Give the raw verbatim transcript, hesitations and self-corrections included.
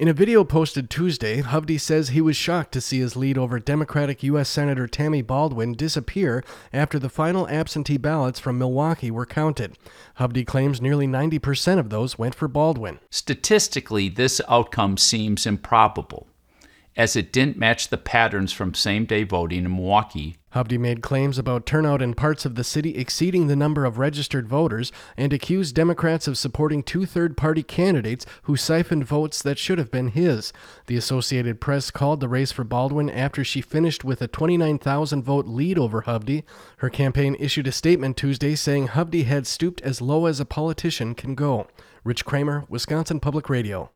In a video posted Tuesday, Hovde says he was shocked to see his lead over Democratic U S Senator Tammy Baldwin disappear after the final absentee ballots from Milwaukee were counted. Hovde claims nearly ninety percent of those went for Baldwin. Statistically, this outcome seems improbable, as it didn't match the patterns from same-day voting in Milwaukee. Hovde made claims about turnout in parts of the city exceeding the number of registered voters and accused Democrats of supporting two third-party candidates who siphoned votes that should have been his. The Associated Press called the race for Baldwin after she finished with a twenty-nine thousand vote lead over Hovde. Her campaign issued a statement Tuesday saying Hovde had stooped as low as a politician can go. Rich Kramer, Wisconsin Public Radio.